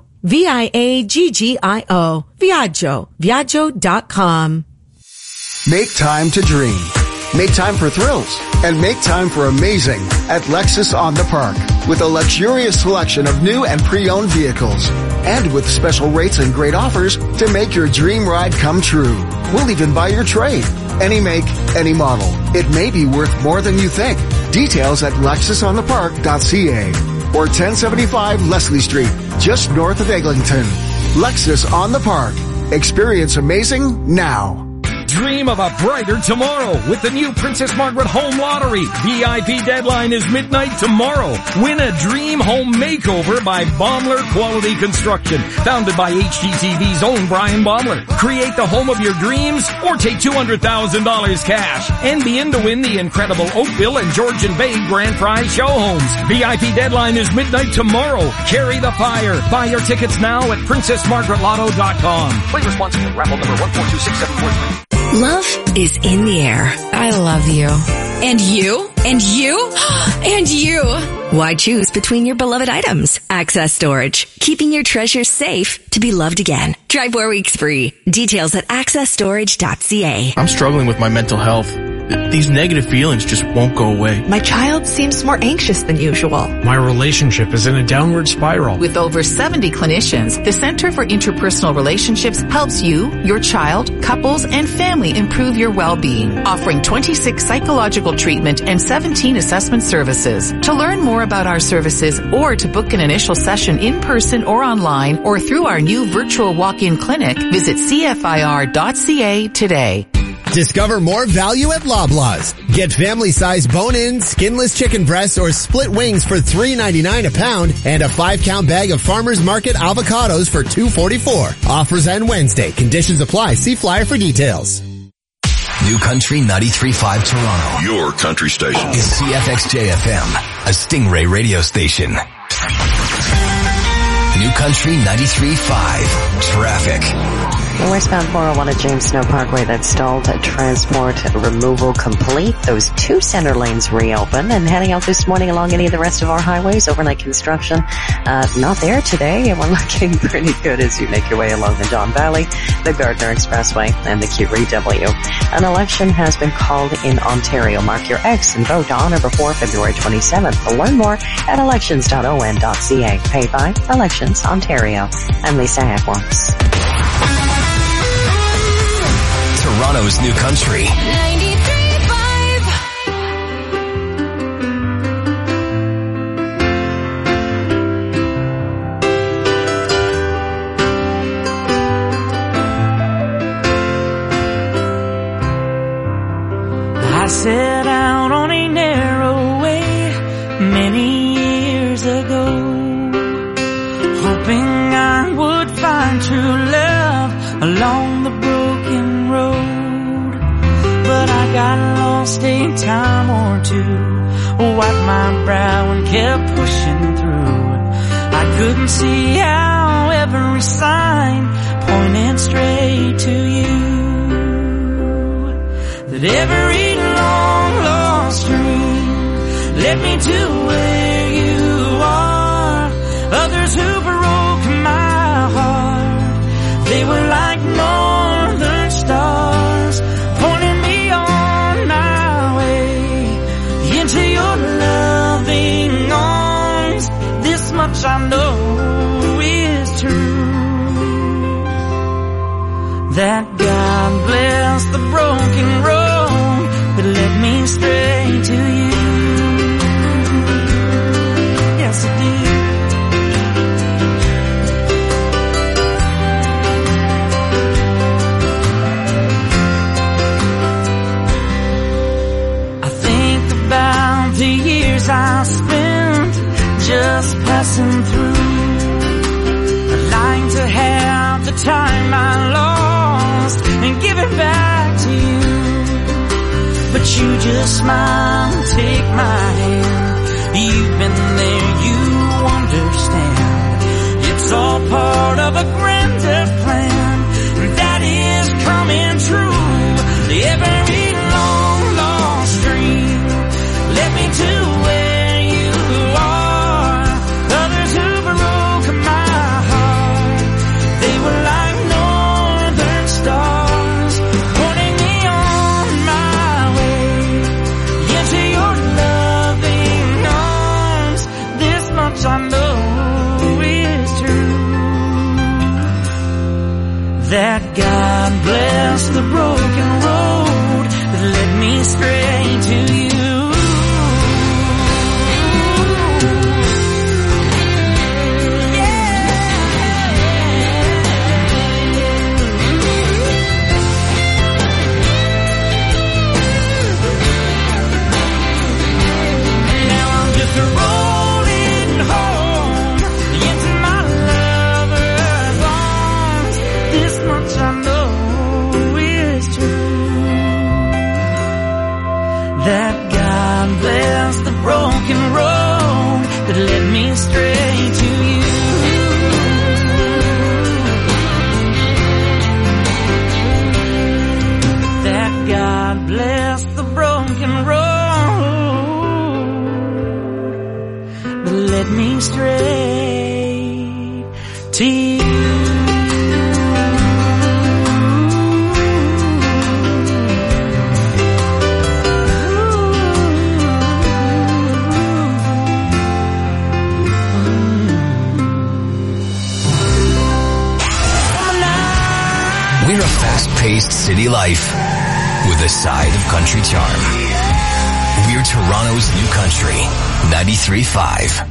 Viaggio. Viaggio. Viaggio.com. Make time to dream. Make time for thrills. And make time for amazing at Lexus on the Park. With a luxurious selection of new and pre-owned vehicles. And with special rates and great offers to make your dream ride come true. We'll even buy your trade. Any make, any model. It may be worth more than you think. Details at lexusonthepark.ca or 1075 Leslie Street, just north of Eglinton. Lexus on the Park. Experience amazing now. Dream of a brighter tomorrow with the new Princess Margaret Home Lottery. VIP deadline is midnight tomorrow. Win a dream home makeover by Baumler Quality Construction. Founded by HGTV's own Brian Baumler. Create the home of your dreams or take $200,000 cash. And be in to win the incredible Oakville and Georgian Bay Grand Prize show homes. VIP deadline is midnight tomorrow. Carry the fire. Buy your tickets now at PrincessMargaretLotto.com. Play responsibly. Raffle number 1426743. Love is in the air. I love you. And you? And you? And you? Why choose between your beloved items? Access Storage, keeping your treasures safe to be loved again. Try 4 weeks free. Details at accessstorage.ca. I'm struggling with my mental health. These negative feelings just won't go away. My child seems more anxious than usual. My relationship is in a downward spiral. With over 70 clinicians, the Center for Interpersonal Relationships helps you, your child, couples, and family improve your well-being, offering 26 psychological treatment and 17 assessment services. To learn more about our services or to book an initial session in person or online or through our new virtual walk-in clinic, visit cfir.ca today. Discover more value at Loblaws. Get family-size bone-in, skinless chicken breasts or split wings for $3.99 a pound and a 5-count bag of Farmers Market avocados for $2.44. Offers end Wednesday. Conditions apply. See flyer for details. New Country 93.5 Toronto. Your country station. Is CFXJ-FM, a Stingray radio station. New Country 93.5 Traffic. The westbound 401 at James Snow Parkway that's stalled. Transport removal complete. Those 2 center lanes reopen. And heading out this morning along any of the rest of our highways, overnight construction not there today. And we're looking pretty good as you make your way along the Don Valley, the Gardner Expressway, and the QEW. An election has been called in Ontario. Mark your X and vote on or before February 27th. To learn more at elections.on.ca. Paid by Elections Ontario. I'm Lisa Hackworms. Toronto's New Country. 93.5. I set out on a narrow way many years ago, hoping I would find true love along the broken road. But I got lost a time or two, wiped my brow and kept pushing through. I couldn't see how every sign pointed straight to you. That every long lost dream led me to where you are. Others who broke my heart, they were like northern stars, pointing me on my way into your loving arms. This much I know is true. that God bless the broken road that led me straight to you. Yes, it did. I think about the years I spent just passing through, lying to have the time I lost and give it back to you. But you just smile and take my hand. You've been there, you understand. It's all part of a grander plan that is coming true. Every long lost dream led me to where you are. Others who broke my heart, they were like northern stars, pointing me on my way into your loving arms. This much I know is true, that God bless the broken road that led me straight to you. Rolling home into my lover's arms. This much I know is true, that God bless the broken road that led me straight to you. That God bless the broken road that led me straight to you. We're a fast-paced city life with a side of country charm. We're Toronto's new country, 93.5.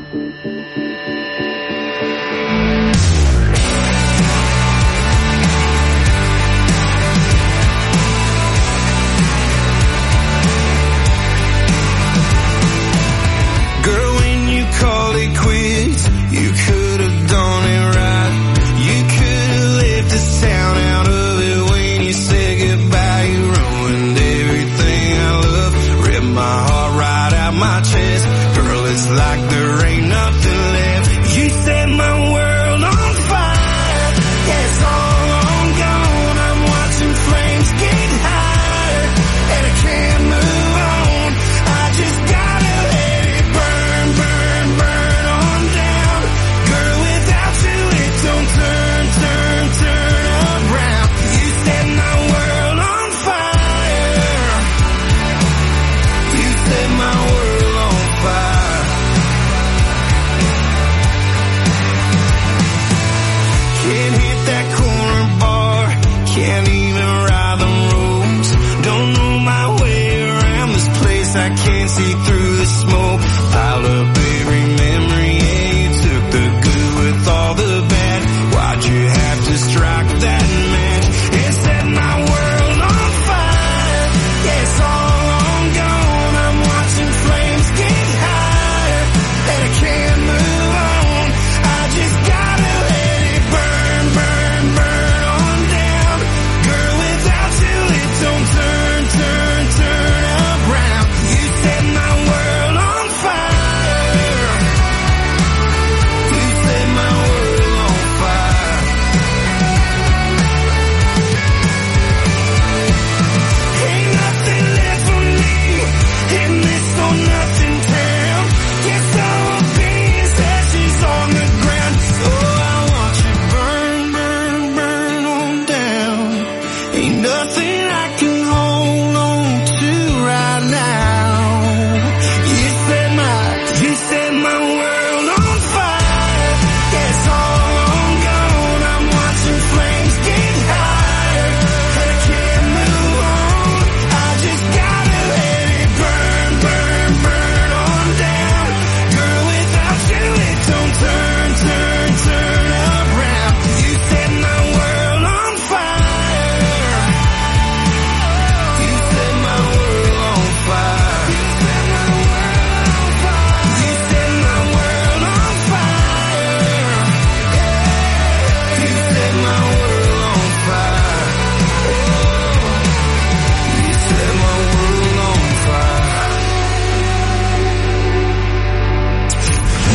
Girl, when you called it quits, you could have done it right. You could have left the sound out of it when you said goodbye. You ruined everything I love, ripped my heart right out my chest. Girl, it's like there ain't nothing left. You set my world on fire. Yeah, it's all gone. I'm watching flames get higher, and I can't move on. I just gotta let it burn, burn, burn on down. Girl, without you it don't turn, turn, turn around. You set my world on fire. You set my world on fire.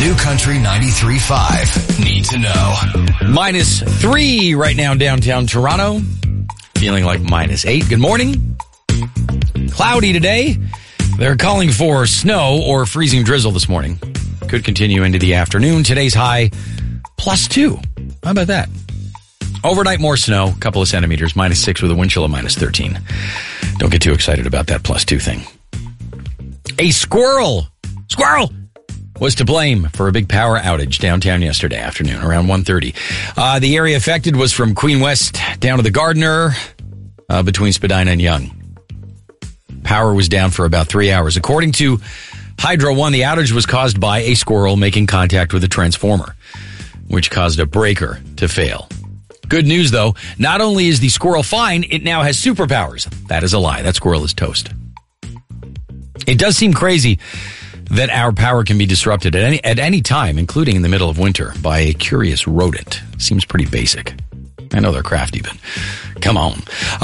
New Country 93.5. Need to know. -3 right now in downtown Toronto. Feeling like -8. Good morning. Cloudy today. They're calling for snow or freezing drizzle this morning. Could continue into the afternoon. Today's high +2. How about that? Overnight, more snow, a couple of centimeters, -6 with a wind chill of -13. Don't get too excited about that +2 thing. A squirrel was to blame for a big power outage downtown yesterday afternoon around 1:30. The area affected was from Queen West down to the Gardiner, between Spadina and Yonge. Power was down for about 3 hours. According to Hydro One, the outage was caused by a squirrel making contact with a transformer, which caused a breaker to fail. Good news, though. Not only is the squirrel fine, it now has superpowers. That is a lie. That squirrel is toast. It does seem crazy that our power can be disrupted at any time, including in the middle of winter, by a curious rodent. Seems pretty basic. I know they're crafty, but come on.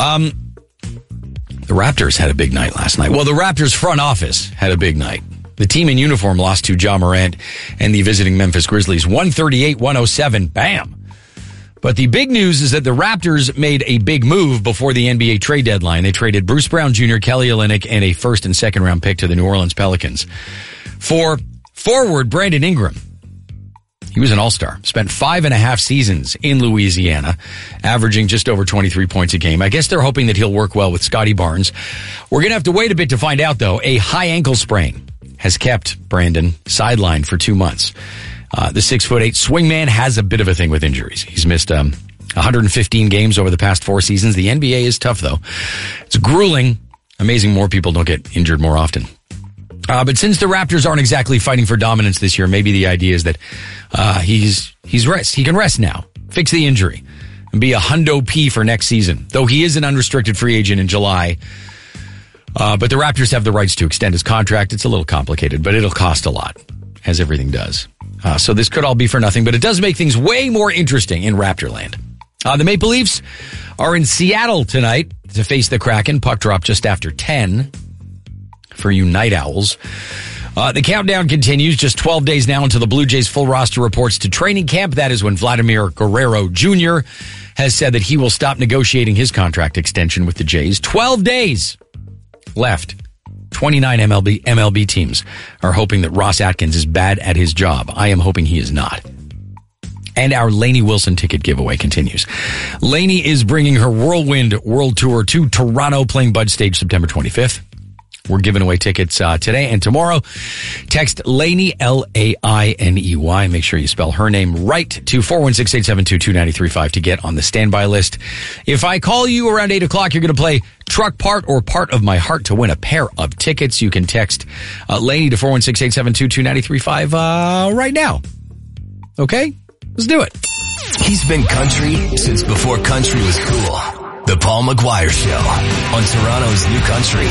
The Raptors had a big night last night. Well, the Raptors front office had a big night. The team in uniform lost to Ja Morant and the visiting Memphis Grizzlies 138-107. Bam! But the big news is that the Raptors made a big move before the NBA trade deadline. They traded Bruce Brown Jr., Kelly Olynyk, and a first and second round pick to the New Orleans Pelicans for forward Brandon Ingram. He was an all-star, spent 5.5 seasons in Louisiana, averaging just over 23 points a game. I guess they're hoping that he'll work well with Scotty Barnes. We're going to have to wait a bit to find out, though. A high ankle sprain has kept Brandon sidelined for 2 months. The 6'8" swingman has a bit of a thing with injuries. He's missed 115 games over the past 4 seasons. The NBA is tough, though. It's grueling. Amazing more people don't get injured more often. But since the Raptors aren't exactly fighting for dominance this year, maybe the idea is that he's rest. He can rest now, fix the injury, and be a hundo P for next season. Though he is an unrestricted free agent in July. But the Raptors have the rights to extend his contract. It's a little complicated, but it'll cost a lot, as everything does. So this could all be for nothing, but it does make things way more interesting in Raptorland. The Maple Leafs are in Seattle tonight to face the Kraken. Puck drop just after 10 for you night owls. The countdown continues. Just 12 days now until the Blue Jays' full roster reports to training camp. That is when Vladimir Guerrero Jr. has said that he will stop negotiating his contract extension with the Jays. 12 days left. 29 MLB teams are hoping that Ross Atkins is bad at his job. I am hoping he is not. And our Lainey Wilson ticket giveaway continues. Lainey is bringing her Whirlwind World Tour to Toronto, playing Bud Stage September 25th. We're giving away tickets today and tomorrow. Text Lainey, Lainey. Make sure you spell her name right to 416-872-2935 to get on the standby list. If I call you around 8 o'clock, you're going to play Truck Part or Part of My Heart to win a pair of tickets. You can text Lainey to 416-872-2935 right now. Okay? Let's do it. He's been country since before country was cool. The Paul McGuire Show on Toronto's New Country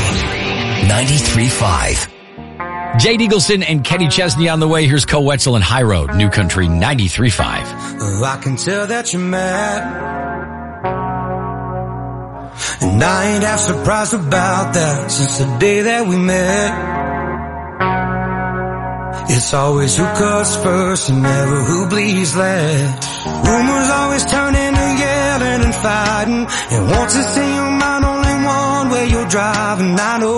93.5. Jade Eagleson and Kenny Chesney on the way. Here's Cole Wetzel and High Road, New Country 93.5. Oh, I can tell that you're mad, and I ain't half surprised about that since the day that we met. It's always who cuts first and never who bleeds last. Rumors always turn into yelling and fighting, and once it's in your mind, only one way you're driving. I know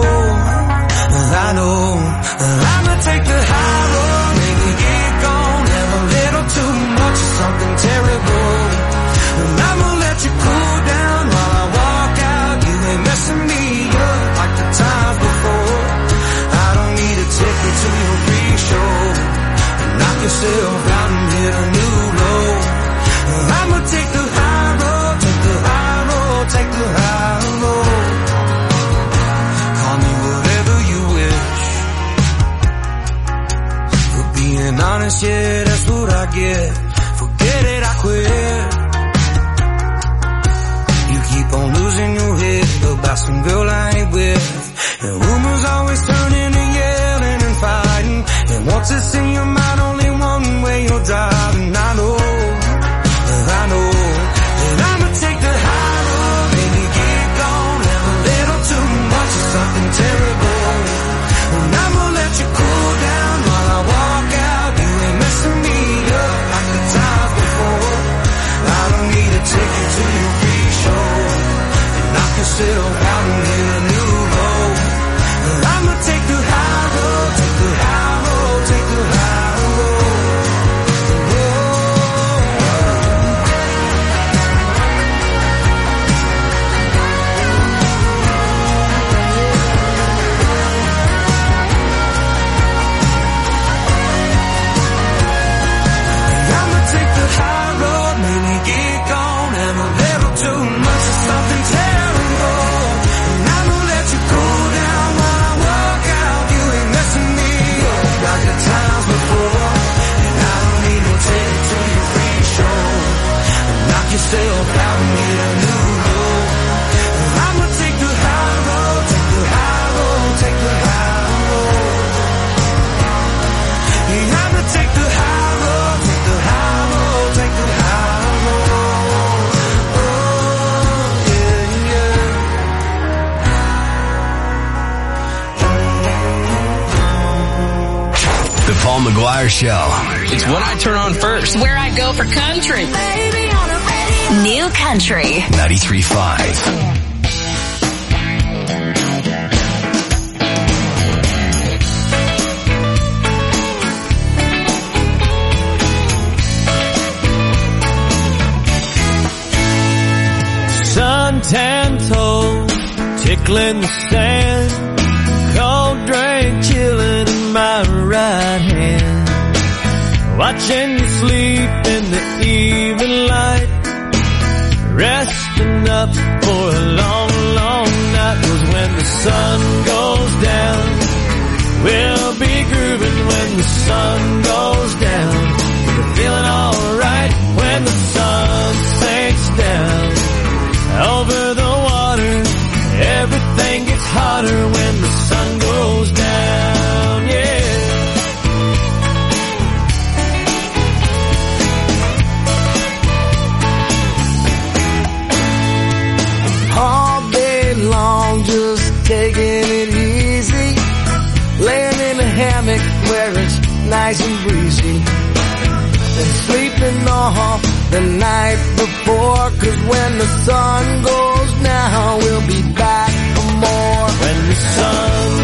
I'ma take the high road, maybe get gone, have a little too much of something terrible, and I'ma let you cool down while I walk out. You ain't messing me up like the times before. I don't need a ticket to your free show, knock yourself out and hit a new low. I'ma take the high road, take the high road, take the high road. Call me whatever you wish, for being honest, yeah, that's what I get. Forget it, I quit. You keep on losing your head about some girl I ain't with, and rumors always turn into yelling and fighting, and once it's in your mind, only one way you're driving. I know, and I'ma take the high road, maybe get gone, have a little too much of something terrible, and I'ma let you cool down while I walk out. You ain't The Paul McGuire Show. It's what I turn on first. Where I go for country. New Country. 93.5. Suntan toes, tickling the sand, cold drink chilling in my right hand, watching you sleep in the evening light, resting up for a long, long night. 'Cause when the sun goes down, we'll be grooving when the sun goes down. We're feeling alright when the sun sinks down. Over the water, everything gets hotter when the sun goes down, yeah. All day long, just taking it easy, laying in a hammock where it's nice and breezy, and sleeping off the night before. 'Cause when the sun goes down, we'll be back for more. When the sun